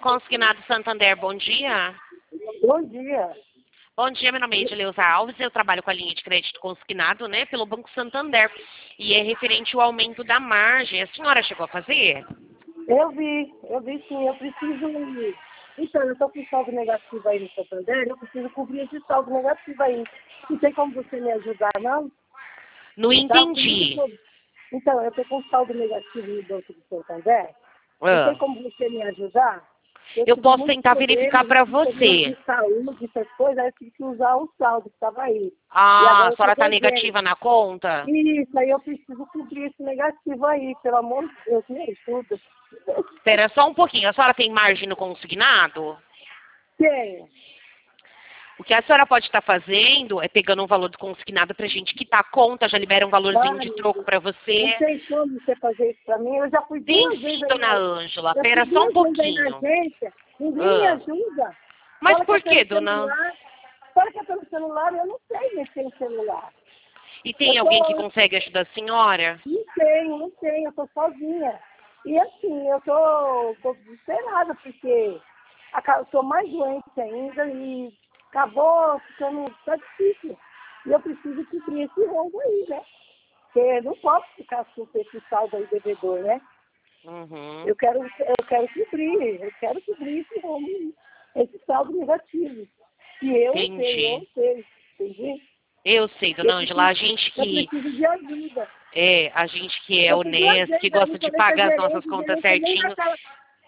Consignado Santander, bom dia. Bom dia. Bom dia, meu nome é Edileuza Alves, eu trabalho com a linha de crédito consignado, né, pelo Banco Santander. E é referente ao aumento da margem. A senhora chegou a fazer? Eu vi sim, eu preciso. Então, eu estou com saldo negativo aí no Santander, eu preciso cobrir esse saldo negativo aí. Não tem como você me ajudar, não? Não Tá? entendi. Então, eu estou com saldo negativo no Banco do Santander. Não Ah, tem como você me ajudar? eu tive posso muitos tentar verificar problemas, para problemas você. de saúde, essas coisas, aí eu tive que usar o saldo que estava aí. E Ah, agora a eu senhora estou está devendo. negativa na conta? Isso, aí eu preciso cobrir esse negativo aí, pelo amor de Deus, me ajuda. Espera só um pouquinho. A senhora tem margem no consignado? Tenho. O que a senhora pode estar fazendo é pegando um valor do consignado pra gente quitar a conta, já libera um valorzinho de troco para Não você. tem como você fazer isso pra mim. Eu já fui Tem duas vezes sim, aí dona na, Ângela. já fui Espera só um duas vezes aí na pouquinho. agência. Ninguém me Ah. ajuda. Mas Fala que é por pelo quê, dona? celular. Fala que é pelo celular, eu não sei mexer no celular. E Eu tem alguém que tô, consegue ajudar a senhora? não tenho, eu tô sozinha. E assim, eu tô desesperada, porque eu tô mais doente ainda e acabou ficando tá difícil. E eu preciso cobrir esse rombo aí, né? Porque eu não posso ficar com esse saldo aí devedor, né? Uhum. Eu quero cobrir esse rombo, esse saldo negativo. E eu Entendi. sei, entendeu? Eu sei, dona Ângela. Eu preciso de ajuda. A gente que é Eu fui duas honesto, que vezes aí, gosta de falei com pagar as nossas a contas gerente nem certinho, naquela,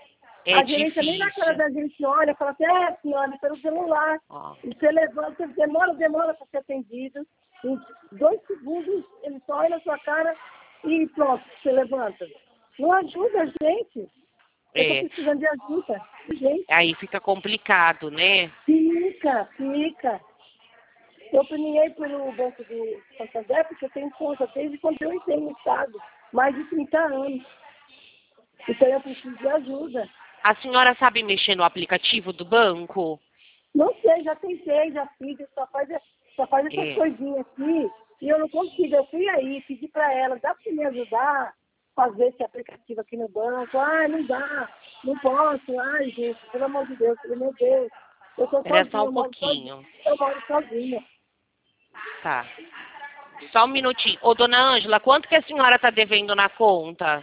é a gerente nem na cara difícil. da gente olha, fala assim, senhora, pelo celular. Ó. E você levanta, demora para ser atendido. Em 2 segundos, ele só olha na sua cara e pronto, você levanta. Não ajuda a gente. Eu estou É, precisando de ajuda. Gente, aí fica complicado, né? fica. Eu premiei pelo Banco do Santander porque eu tenho conta desde quando eu entrei no Estado, mais de 30 anos. Então eu preciso de ajuda. A senhora sabe mexer no aplicativo do banco? Não sei, já tentei, já fiz, só faz essas É. coisinhas aqui e eu não consigo. Eu fui aí, pedi para ela, dá para me ajudar a fazer esse aplicativo aqui no banco? Não dá, não posso. Ai, gente, pelo amor de Deus, falei, meu Deus, eu estou Espera só sozinha, um pouquinho. eu moro sozinha. Tá. Só um minutinho. Ô, dona Ângela, quanto que a senhora está devendo na conta?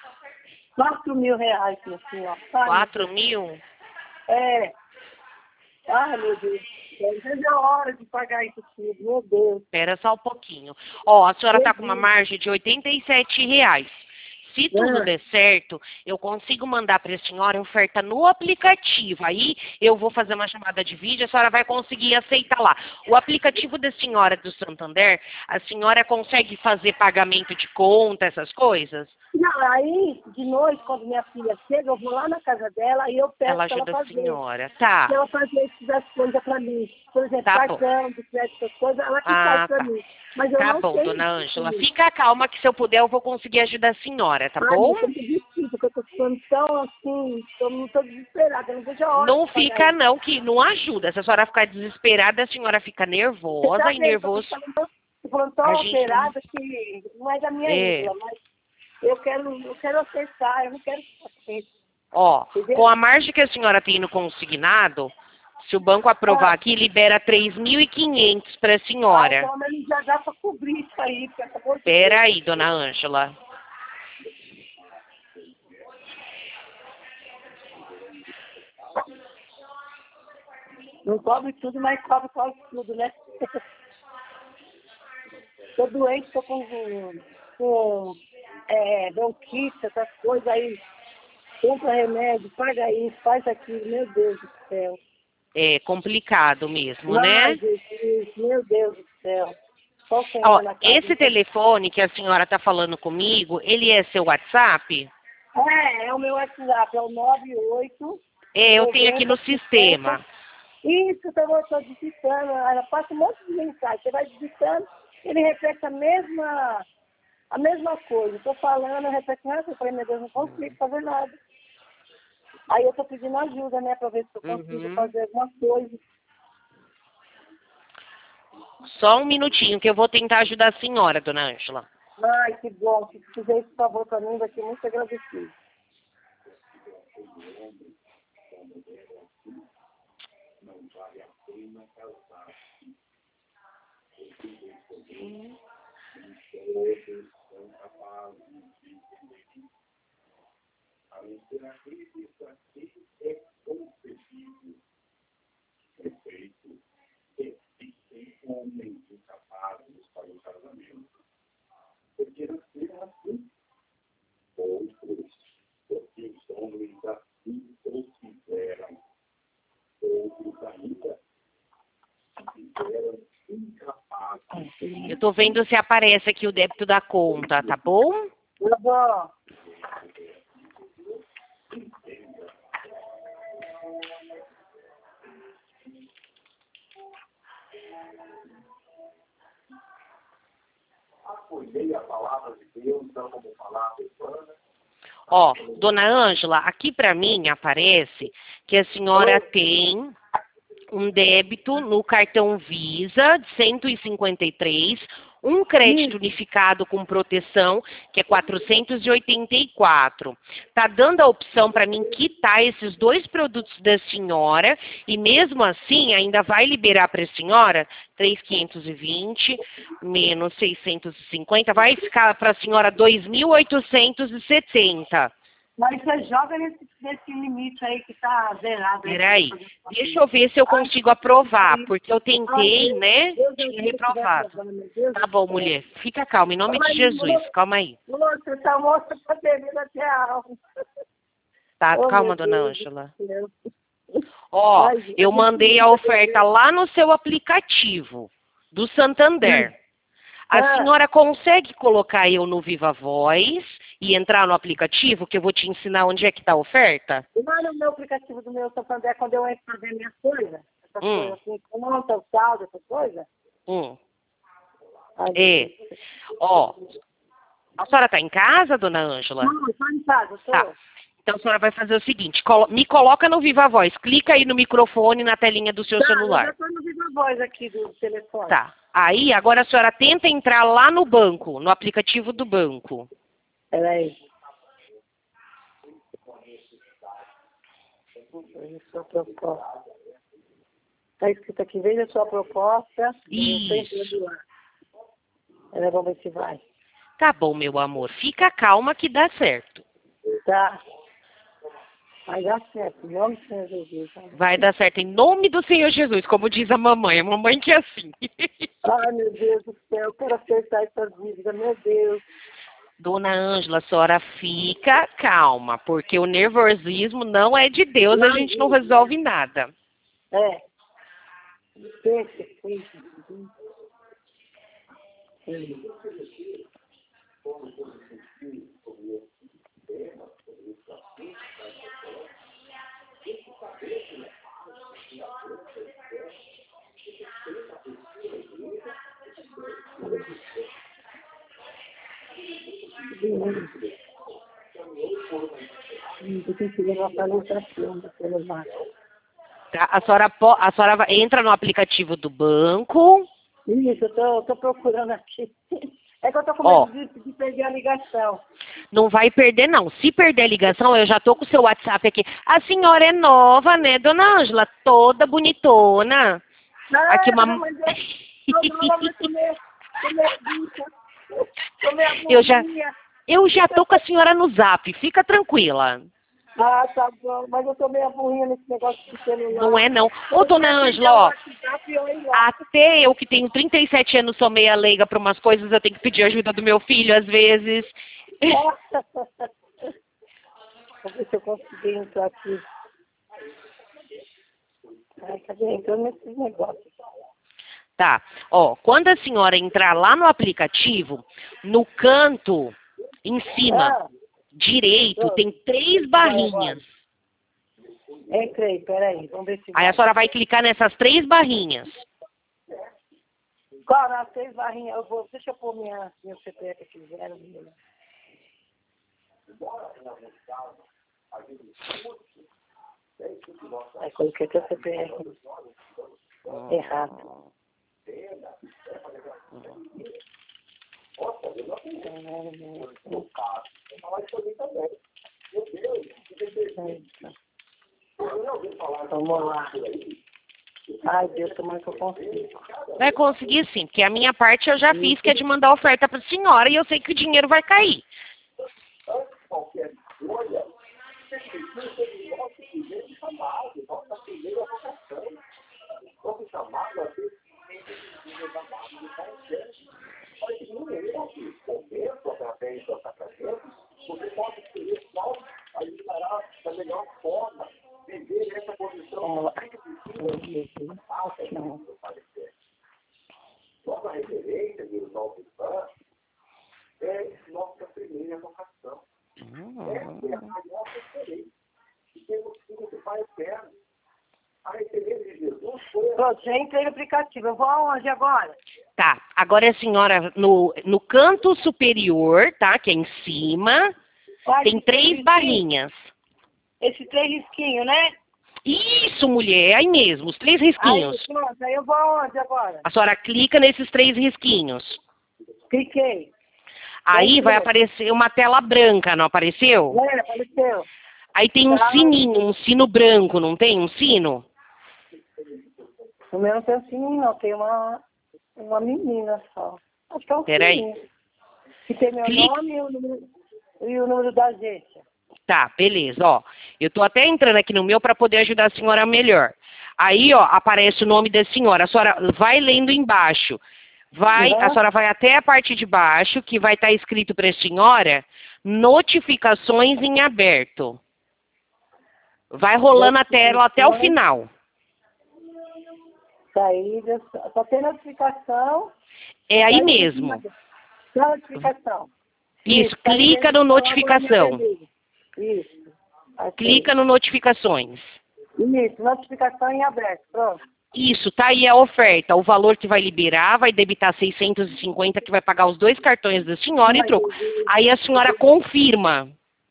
R$ 4.000, minha senhora. Ai, meu Deus. 4.000? É. Ai, meu Deus. Já é a hora de pagar isso tudo, meu Deus. Espera só um pouquinho. Ó, a senhora está com uma Jesus. margem de R$ 87. Se tudo Ah, der certo, eu consigo mandar para a senhora a oferta no aplicativo. Aí eu vou fazer uma chamada de vídeo, a senhora vai conseguir aceitar lá. O aplicativo da senhora do Santander, a senhora consegue fazer pagamento de conta, essas coisas? não, aí, de noite, quando minha filha chega, eu vou lá na casa dela e eu peço Ela para ela ajuda a fazer. senhora. Se Tá, ela fazer essas coisas para mim. Por exemplo, tá bom. cartão de crédito, essas coisas, ela que faz Ah, para tá. mí. Mas eu Tá não bom, sei dona mexer com Ângela. isso. Fica calma que se eu puder eu vou conseguir ajudar a senhora, tá Ai, bom? mas eu tô desistindo, porque eu tô ficando tão assim, não tô desesperada, eu não vejo a hora Não de pagar fica isso. não, que não ajuda. Se a senhora ficar desesperada, a senhora fica Você nervosa tá e vendo, nervoso tô falando a tão gente não... alterada que não é da minha É, índole, mas eu quero acertar, eu não quero ficar assim, ó, com entendeu? a margem que a senhora tem no consignado, se o banco aprovar Ah, aqui, libera 3.500 para a senhora. pelo menos já dá para cobrir isso aí, porque acabou de Pera Deus. aí, dona Ângela. Não cobre tudo, mas cobre quase tudo, né? Tô doente, tô com bronquite, essas coisas aí. Compra remédio, paga isso, faz aquilo, meu Deus do céu. É complicado mesmo, Ai, né? Jesus, meu Deus do céu. Só o Ó, Senhor na casa. esse telefone que a senhora está falando comigo, ele é seu WhatsApp? É o meu WhatsApp, é o 98 É, eu tenho aqui 90 no 50. sistema. Isso que eu estou digitando. Ela passa um monte de mensagem. Você vai digitando, ele repete a mesma coisa. Estou falando, eu repete, eu falei, meu Deus, não consigo fazer nada. Aí eu estou pedindo ajuda, né, para ver se eu consigo Uhum. fazer alguma coisa. Só um minutinho que eu vou tentar ajudar a senhora, dona Ângela. Ai, que bom. Se fizer esse favor para mim, vai ser muito agradecido. Eu tô vendo se aparece aqui o débito da conta, tá bom? Tá bom. Ó, dona Ângela, aqui para mim aparece que a senhora tem um débito no cartão Visa de 153, um crédito unificado com proteção, que é 484. Tá dando a opção para mim quitar esses dois produtos da senhora e mesmo assim ainda vai liberar para a senhora 3.520 menos 650, vai ficar para a senhora 2.870. Mas você joga nesse limite aí que tá zerado. Peraí, deixa eu ver se eu consigo aprovar, porque eu tentei, né? Tinha reprovado. Tá bom, mulher. Fica calma, em nome de Jesus. Calma aí. Moça, essa moça tá bebendo até a alma. Tá, Oh, calma, meu dona Deus Ângela. do céu. Ó, Ai, eu mandei a oferta lá no seu aplicativo do Santander. A senhora consegue colocar eu no Viva Voz e entrar no aplicativo, que eu vou te ensinar onde é que tá a oferta? Lá no meu aplicativo do meu Santander, quando eu entro pra ver minhas coisas, essas coisas assim, conta, o saldo, essas coisas. Ai, É. Ó, a senhora tá em casa, dona Ângela? não, estou em casa, eu tô. Tá. Então a senhora vai fazer o seguinte, me coloca no Viva Voz, clica aí no microfone na telinha do seu Eu celular. já estou no Viva Voz aqui do telefone. Tá. Aí, agora a senhora tenta entrar lá no banco, no aplicativo do banco. Peraí. Sua proposta. Está escrito aqui, veja sua proposta. Isso. Vamos ver se vai. Tá bom, meu amor. Fica calma que dá certo. Tá. Vai dar certo, em nome do Senhor Jesus. Vai dar certo em nome do Senhor Jesus, como diz a mamãe que é assim. Ai, meu Deus do céu, eu quero acertar essa dívida, meu Deus. Dona Ângela, a senhora fica calma, porque o nervosismo não é de Deus, a gente não resolve nada. É. Eu tenho que levar para a lotação do celular. Tá? A senhora entra no aplicativo do banco. Isso, eu tô procurando aqui. É que eu tô com medo de perder a ligação. Não vai perder, não. Se perder a ligação, eu já tô com o seu WhatsApp aqui. A senhora é nova, né, dona Ângela? Toda bonitona. Não, Aqui uma... mas eu já tô com a senhora no Zap. Fica tranquila. Ah, tá bom. Mas eu tô meio burrinha nesse negócio de celular. Não é, não. Ô, dona Ângela, ó. Até eu que tenho 37 anos sou meia leiga para umas coisas, eu tenho que pedir ajuda do meu filho às vezes. Vou ver se eu consigo entrar aqui. Ai, cadê? Entrando nesses negócios. Tá. Ó, quando a senhora entrar lá no aplicativo, no canto em cima direito, tem 3 barrinhas. Entrei, peraí, vamos ver se Aí a senhora vai clicar nessas 3 barrinhas. Qual as 3 barrinhas? Deixa eu pôr meu CPF aqui, 0. Aí coloquei teu CPF errado. Vamos lá. Ai, Deus, tomara que eu consigo. Vai conseguir sim, porque a minha parte eu já fiz, que é de mandar oferta para a senhora, e eu sei que o dinheiro vai cair. Vamos lá. Não. Pronto, já entrei no aplicativo. Eu vou aonde agora? Tá, agora a senhora, no canto superior, tá, que é em cima, Olha, tem esse 3 risquinho. barrinhas. Esse 3 risquinhos, né? Isso, mulher, é aí mesmo, os 3 risquinhos. Aí, pronto, aí eu vou aonde agora? A senhora clica nesses 3 risquinhos. Cliquei. Aí vai aparecer uma tela branca, não apareceu? Apareceu. Aí tem um Tá. sininho, um sino branco, não tem um sino? O meu não tem assim, não. Tem uma menina só. Acho que é um Peraí. sininho. Que tem meu Clique. nome e o número da agência. Tá, beleza, ó. Eu tô até entrando aqui no meu para poder ajudar a senhora melhor. Aí, ó, aparece o nome da senhora. A senhora vai lendo embaixo. A senhora vai até a parte de baixo, que vai estar escrito para a senhora, notificações em aberto. Vai rolando a tela até o final. Saída, só tem notificação. É aí mesmo. Só notificação. Isso, clica no notificação. Isso. Aqui. Clica no notificações. Isso, notificação em aberto, pronto. Isso, tá aí a oferta. O valor que vai liberar vai debitar 650, que vai pagar os 2 cartões da senhora e troco. Aí a senhora confirma.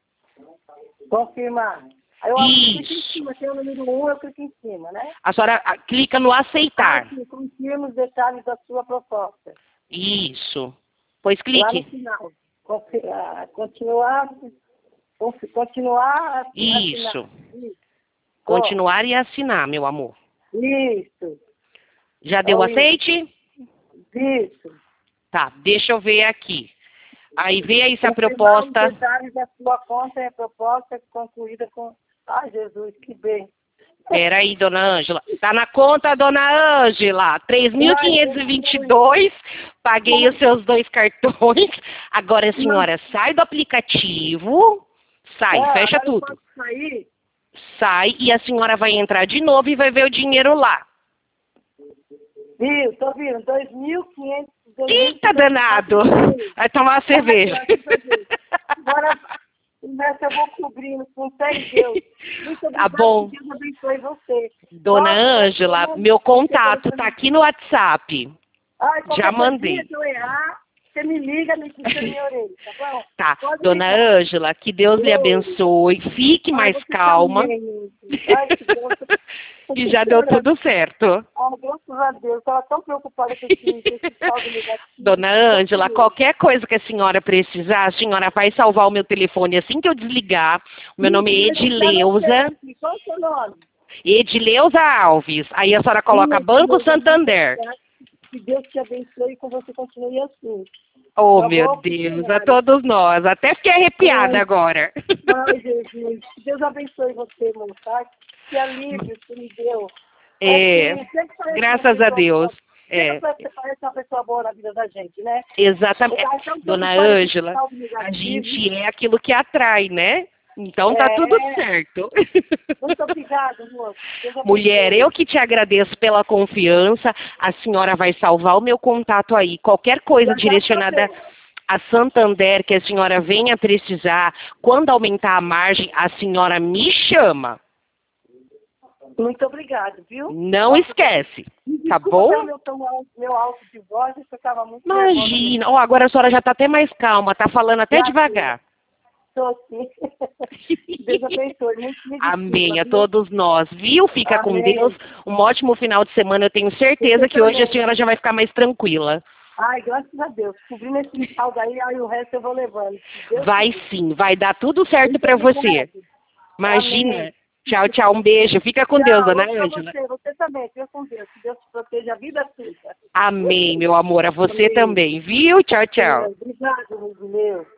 Confirmar. Aí eu clico em Isso. cima, tem o número 1, eu clico em cima, né? A senhora clica no aceitar. Aqui, confirma os detalhes da sua proposta. Isso. Pois Lá clique. no final. Continuar. Continuar. Isso. Assinar. Isso. Continuar e assinar, meu amor. Isso. Já deu Ó, aceite? Isso. Tá, deixa eu ver aqui. Aí vê aí se a Confirmar proposta... os detalhes da sua conta e a proposta concluída com... Ai, Jesus, que bem. Peraí, dona Ângela. Tá na conta, dona Ângela. 3.522. Paguei os seus 2 cartões. Agora a senhora sai do aplicativo. Sai, fecha agora eu tudo. posso sair? Sai e a senhora vai entrar de novo e vai ver o dinheiro lá. Viu, tô vendo. 2.500. Eita, danado. Vai tomar uma cerveja. Agora, o resto eu vou cobrindo com fé em Deus. Muito Tá obrigada, bom. que Deus abençoe você. Dona Nossa, Ângela, meu contato tá aqui no WhatsApp. Ai, Já qualquer mandei. coisinha, se eu errar, você me liga, me puxa na minha orelha, tá bom? Tá, Pode dona ligar. Ângela, que Deus lhe abençoe. Fique Ai, mais você calma. também. Ai, que Deus. E já deu tudo certo. Ai, graças a Deus. Estava tão preocupada com esse saldo negativo. Dona Ângela, qualquer coisa que a senhora precisar, a senhora vai salvar o meu telefone assim que eu desligar. O meu nome é Edileuza. Qual é o seu nome? Edileuza Alves. Aí a senhora coloca Banco Santander. Que Deus te abençoe e com você continue assim. Oh, Tá meu bom, Deus, a funcionário? todos nós. Até fiquei arrepiada agora. Ai, Jesus. Que Deus abençoe você, irmão, tá? Que alívio que me deu. É, Assim, sempre parece graças uma a pessoa Deus. boa. É, Sempre parece uma pessoa boa na vida da gente, né? exatamente. Eu tava tão Dona preocupada com esse Ângela, saldo a negativo. gente é aquilo que atrai, né? Então tá tudo certo. Muito obrigada, moço. Deus abençoe. Mulher, eu que te agradeço pela confiança. A senhora vai salvar o meu contato aí. Qualquer coisa Já direcionada a Santander que a senhora venha precisar, quando aumentar a margem, a senhora me chama. Muito obrigada, viu? Não esquece, tá Desculpa bom? pelo meu alto de voz, eu ficava muito nervosa. Imagina. Ó, agora a senhora já tá até mais calma, tá falando até Já devagar. Estou sim. Deus abençoe. Muito me desculpa, Amém a viu? todos nós, viu? Fica com Amém. Deus. Um ótimo final de semana. Eu tenho certeza Você que hoje a também. senhora já vai ficar mais tranquila. Ai, graças a Deus. Cobrindo esse saldo aí o resto eu vou levando. Se Deus Vai quiser. sim, vai dar tudo certo Muito pra obrigada. você. Imagina. Amém. Tchau, tchau. Um beijo. Fica com Deus, dona Ângela. Você também. Fica com Deus. Que Deus te proteja a vida toda. Amém, meu amor. A você Amém. também, viu? Tchau, tchau. Obrigada, meu.